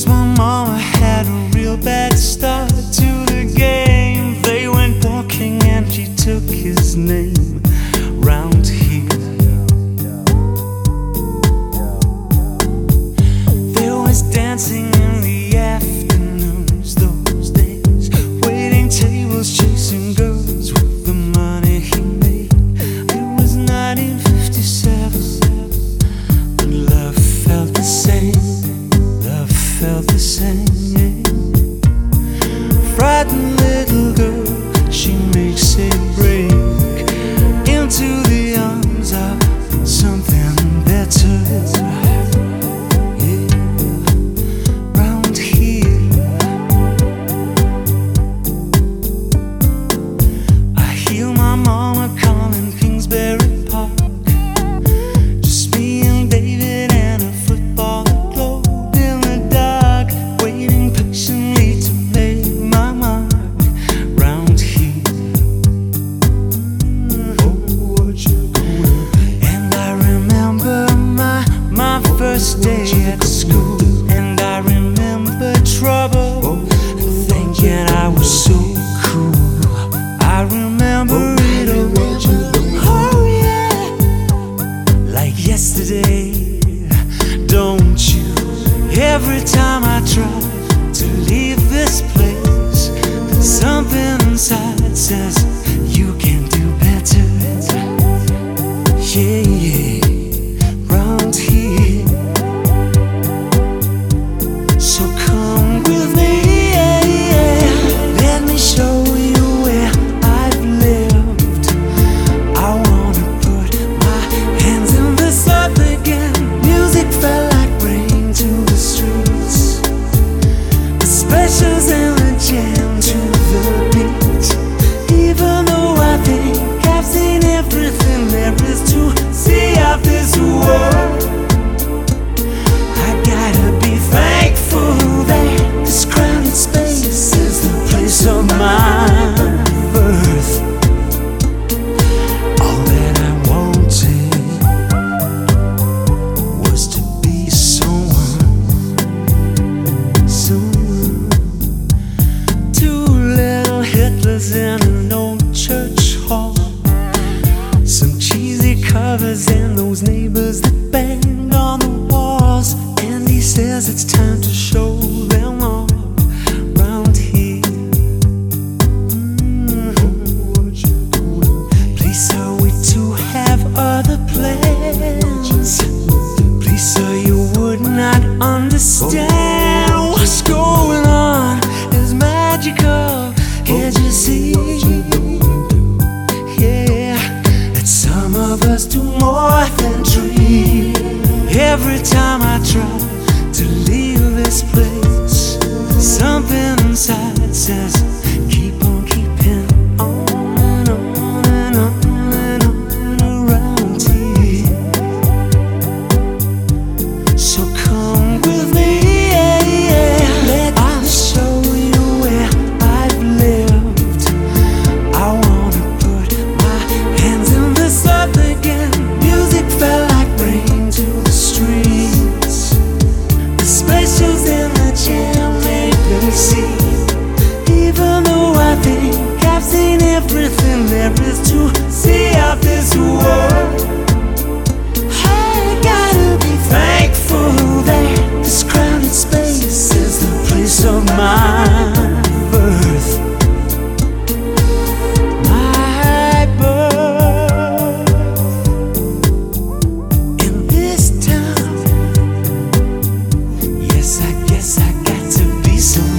my mama had a real bad start to the game. They went walking and she took his name round here. There was dancing in the afternoons those days, waiting tables, chasing girls with the money he made. It was 1957, but love felt the same. Love felt the same. Frightened little girl, she makes a break into the arms of something better. Yeah, round here I hear my mama calling Kingsbury Park. Just me and David and a football globe in the dark, waiting patiently to make my mark round here. And I remember my first day at school, and I remember trouble, thinking I was so cool. I remember it all, oh yeah, like yesterday, don't you? Every time I try to leave this place, something inside says you can do better. Yeah, yeah, round here. So come with me, yeah, yeah. Let me show you where I've lived. I wanna put my hands in the sun again. Music felt like rain to the streets, the specials and the jam to the beat. Even though I think I've seen everything there is to see of this world, I gotta be thankful that this crowded space is the place of my birth. All that I wanted was to be someone. Two little Hitlers in an old church hall, some cheesy covers and those neighbors that banged on the walls. And he says it's time to show them all round here. Please, sir, we too have other plans. Please, sir, you would not understand what's going on. It's magical, can't you see? Yeah, that some of us do more than dream. Every time I try to leave this place, something inside says keep on keeping on and on and on and on around here. So come with me, yeah, yeah. Let me show you where I've lived. I wanna put my hands in the sun again. Music felt like rain to the streets, the specials in the jam made me see. Even though I think I've seen everything there is to see of this world, I gotta be thankful that this crowded space is the place of my birth. My birth in this town. Yes, I guess I got to be someone.